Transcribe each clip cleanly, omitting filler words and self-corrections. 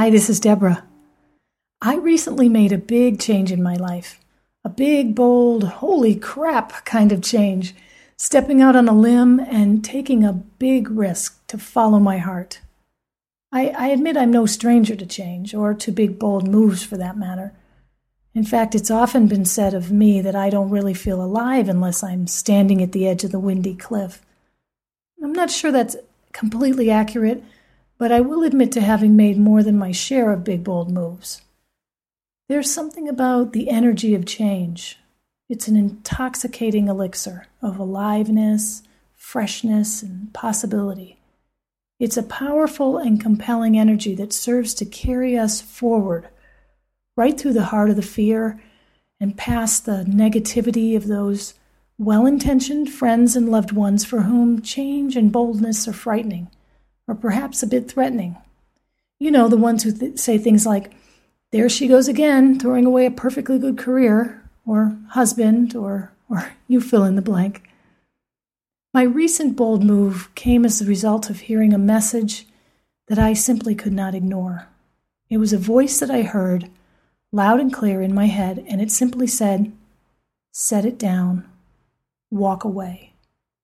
Hi, this is Deborah. I recently made a big change in my life. A big, bold, holy crap kind of change. Stepping out on a limb and taking a big risk to follow my heart. I admit I'm no stranger to change, or to big, bold moves for that matter. In fact, it's often been said of me that I don't really feel alive unless I'm standing at the edge of the windy cliff. I'm not sure that's completely accurate, but I will admit to having made more than my share of big, bold moves. There's something about the energy of change. It's an intoxicating elixir of aliveness, freshness, and possibility. It's a powerful and compelling energy that serves to carry us forward, right through the heart of the fear and past the negativity of those well-intentioned friends and loved ones for whom change and boldness are frightening, or perhaps a bit threatening. You know, the ones who say things like, "There she goes again, throwing away a perfectly good career," or husband, or you fill in the blank. My recent bold move came as the result of hearing a message that I simply could not ignore. It was a voice that I heard loud and clear in my head, and it simply said, "Set it down, walk away."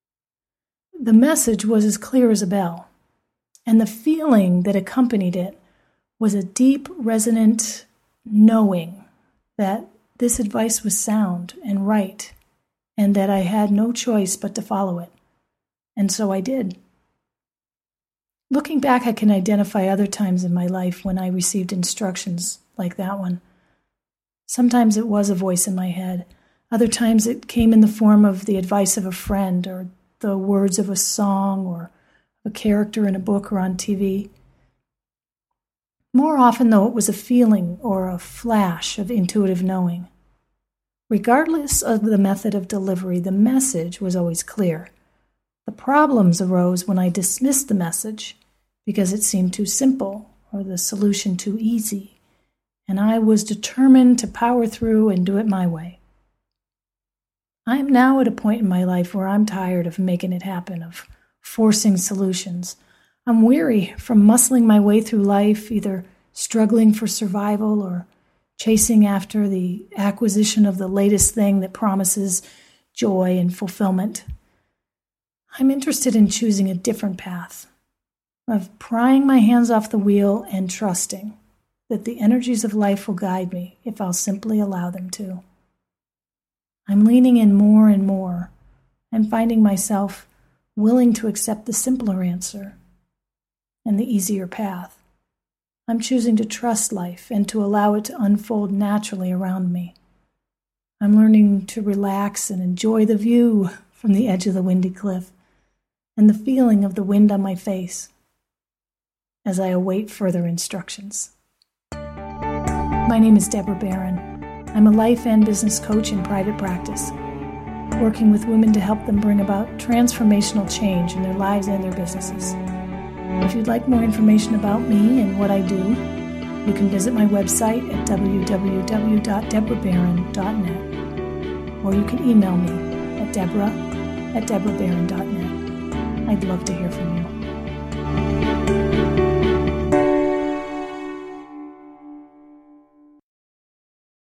The message was as clear as a bell, and the feeling that accompanied it was a deep, resonant knowing that this advice was sound and right, and that I had no choice but to follow it. And so I did. Looking back, I can identify other times in my life when I received instructions like that one. Sometimes it was a voice in my head. Other times it came in the form of the advice of a friend, or the words of a song, or a character in a book or on TV. More often, though, it was a feeling or a flash of intuitive knowing. Regardless of the method of delivery, the message was always clear. The problems arose when I dismissed the message because it seemed too simple or the solution too easy, and I was determined to power through and do it my way. I am now at a point in my life where I'm tired of making it happen, of forcing solutions. I'm weary from muscling my way through life, either struggling for survival or chasing after the acquisition of the latest thing that promises joy and fulfillment. I'm interested in choosing a different path, of prying my hands off the wheel and trusting that the energies of life will guide me if I'll simply allow them to. I'm leaning in more and more and finding myself willing to accept the simpler answer and the easier path. I'm choosing to trust life and to allow it to unfold naturally around me. I'm learning to relax and enjoy the view from the edge of the windy cliff and the feeling of the wind on my face as I await further instructions. My name is Deborah Barron. I'm a life and business coach in private practice, working with women to help them bring about transformational change in their lives and their businesses. If you'd like more information about me and what I do, you can visit my website at www.deborahbarron.net, or you can email me at deborah@deborahbarron.net. I'd love to hear from you.